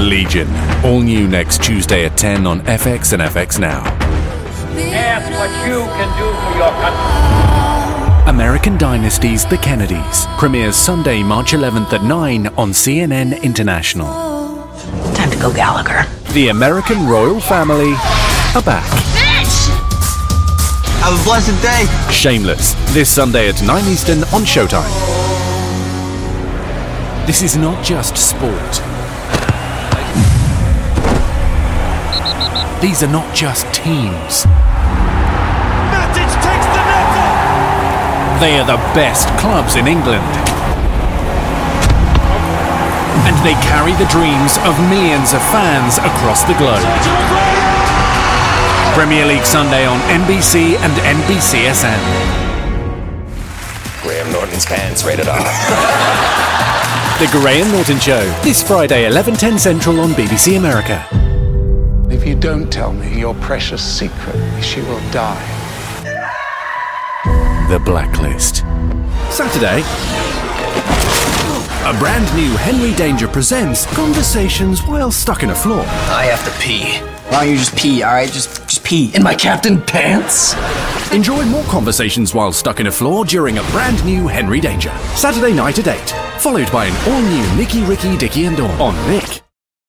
Legion. All new next Tuesday at 10 on FX and FX Now. Ask what you can do for your country. American Dynasty's The Kennedys premieres Sunday, March 11th at 9 on CNN International. Time to go Gallagher. The American royal family are back. Have a blessed day. Shameless, this Sunday at 9 Eastern on Showtime. This is not just sport. These are not just teams. Matic takes the net. They are the best clubs in England. And they carry the dreams of millions of fans across the globe. Premier League Sunday on NBC and NBCSN. Graham Norton's pants, rated R. The Graham Norton Show, this Friday, 11:10 Central on BBC America. If you don't tell me your precious secret, she will die. The Blacklist. Saturday, a brand new Henry Danger presents Conversations While Stuck in a Floor. I have to pee. Why don't you just pee, alright? Just pee. In my captain pants? Enjoy more Conversations While Stuck in a Floor during a brand new Henry Danger. Saturday night at 8, followed by an all-new Nicky, Ricky, Dickie and Dawn on Nick.